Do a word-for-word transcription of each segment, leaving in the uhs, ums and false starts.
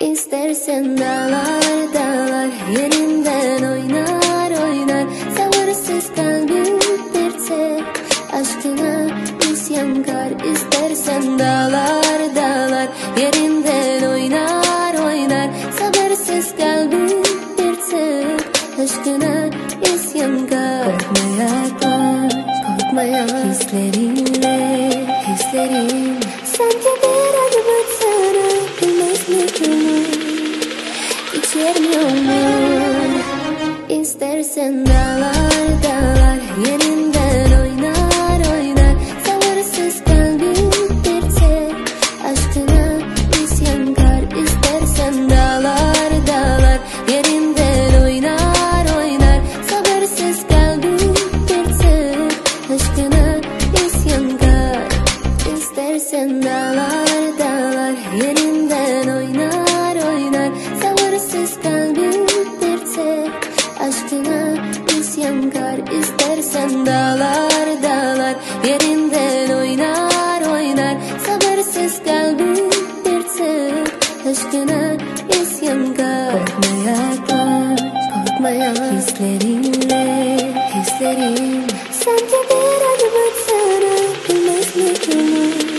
İstersen dağlar dağlar yerinden oynar oynar. Sabırsız kalbim bir tek aşkına isyankar. İstersen dağlar dağlar yerinden oynar oynar. Sabırsız kalbim bir tek aşkına isyankar. Korkma yaklaş, korkma yaklaş. Hislerinle hislerim sanki bir adım atsana. Bilmez mi gönül içermiyor mu? İstersen dağlar dağlar yerinden oynar oynar. Sabırsız kalbim bir tek aşkına isyankar. İstersen dağlar dağlar yerinden oynar oynar. Sabırsız kalbim bir tek aşkına isyankar. İstersen dağlar dağlar yerinden oynar oynar. Sabırsız kalbim bir tek aşkına isyankar. İstersen dağlar dağlar yerinden oynar oynar. Sabırsız kalbim bir tek aşkına isyankar. Korkma yaklaş, korkma yaklaş. Hislerinle hislerim sanki bir adım atsana. Bilmez mi gönül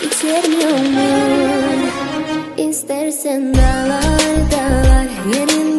içermiyor mu? İstersen dağlar dağlar yerin